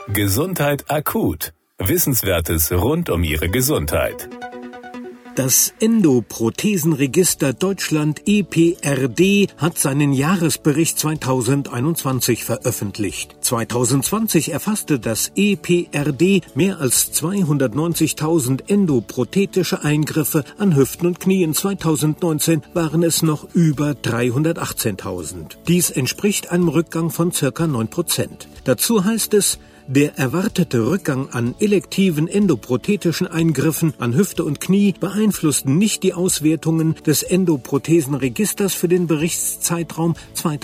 Gesundheit akut. Wissenswertes rund um Ihre Gesundheit. Das Endoprothesenregister Deutschland EPRD hat seinen Jahresbericht 2021 veröffentlicht. 2020 erfasste das EPRD mehr als 290.000 endoprothetische Eingriffe an Hüften und Knien. 2019 waren es noch über 318.000. Dies entspricht einem Rückgang von ca. 9%. Dazu heißt es: Der erwartete Rückgang an elektiven endoprothetischen Eingriffen an Hüfte und Knie beeinflusst nicht die Auswertungen des Endoprothesenregisters für den Berichtszeitraum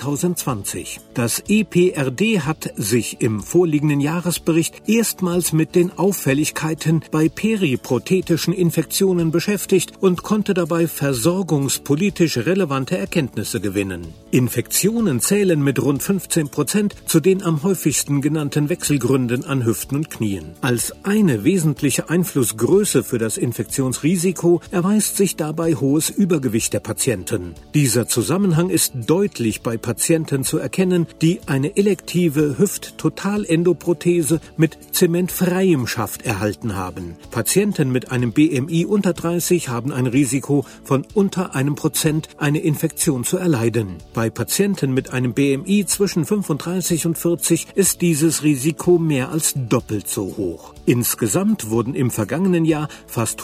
2020. Das EPRD hat sich im vorliegenden Jahresbericht erstmals mit den Auffälligkeiten bei periprothetischen Infektionen beschäftigt und konnte dabei versorgungspolitisch relevante Erkenntnisse gewinnen. Infektionen zählen mit rund 15% zu den am häufigsten genannten Wechselgründen an Hüften und Knien. Als eine wesentliche Einflussgröße für das Infektionsrisiko erweist sich dabei hohes Übergewicht der Patienten. Dieser Zusammenhang ist deutlich bei Patienten zu erkennen, die eine elektive Hüft-Total-Endoprothese mit zementfreiem Schaft erhalten haben. Patienten mit einem BMI unter 30 haben ein Risiko von unter 1%, eine Infektion zu erleiden. Bei Patienten mit einem BMI zwischen 35 und 40 ist dieses Risiko mehr als doppelt so hoch. Insgesamt wurden im vergangenen Jahr fast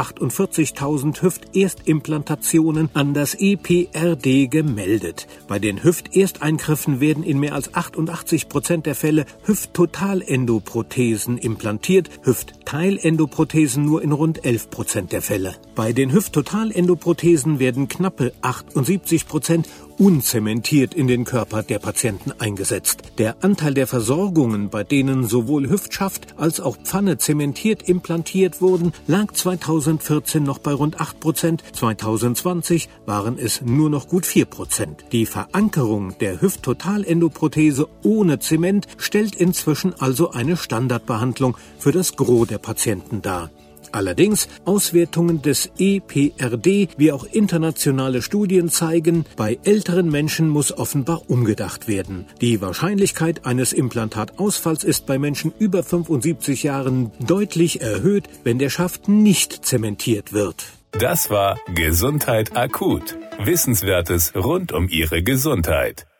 148.000 Hüfterstimplantationen an das EPRD gemeldet. Bei den Hüftersteingriffen werden in mehr als 88% der Fälle Hüft-Total-Endoprothesen implantiert, Hüft-Teilendoprothesen nur in rund 11% der Fälle. Bei den Hüft-Total-Endoprothesen werden knappe 78% unzementiert in den Körper der Patienten eingesetzt. Der Anteil der Versorgungen, bei denen sowohl Hüftschaft als auch Pfanne zementiert implantiert wurden, lag 2014 noch bei rund 8%, 2020 waren es nur noch gut 4%. Die Verankerung der Hüft-Total-Endoprothese ohne Zement stellt inzwischen also eine Standardbehandlung für das Gros der Patienten dar. Allerdings, Auswertungen des EPRD wie auch internationale Studien zeigen, bei älteren Menschen muss offenbar umgedacht werden. Die Wahrscheinlichkeit eines Implantatausfalls ist bei Menschen über 75 Jahren deutlich erhöht, wenn der Schaft nicht zementiert wird. Das war Gesundheit akut. Wissenswertes rund um Ihre Gesundheit.